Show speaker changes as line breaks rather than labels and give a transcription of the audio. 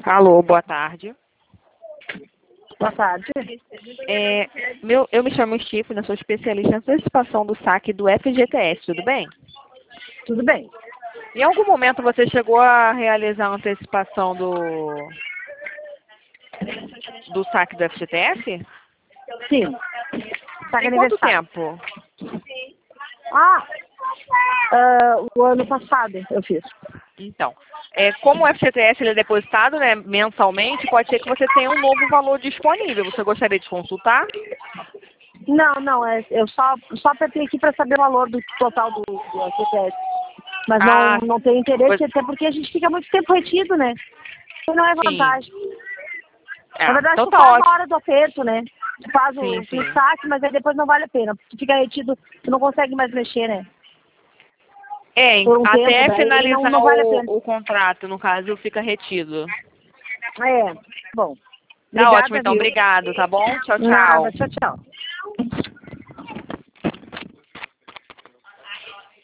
Alô, boa tarde.
Boa tarde.
Eu me chamo Stifne, sou especialista em antecipação do saque do FGTS, tudo bem?
Tudo bem?
Em algum momento você chegou a realizar a antecipação do saque do FGTS?
Sim. Saca
Em quanto
aniversário.
tempo?
O ano passado eu fiz.
Então, como o FGTS ele é depositado, né, mensalmente, pode ser que você tenha um novo valor disponível. Você gostaria de consultar?
Não, eu só apertei aqui para saber o valor do total do FGTS. Mas não tenho interesse, até porque a gente fica muito tempo retido, né? E não é vantagem. Na verdade,
então
tu
tá
faz
ótimo.
na hora do aperto, né? Tu faz
Sim, sim.
o saque, mas aí depois não vale a pena. Tu fica retido, tu não consegue mais mexer, né? Por um
Até
tempo, daí
finalizar
não vale a pena.
o contrato, no caso, fica retido.
Bom.
Tá ótimo,
Obrigada,
então,
viu?
obrigado, tá bom? Tchau,
Nada,
tchau.
tchau.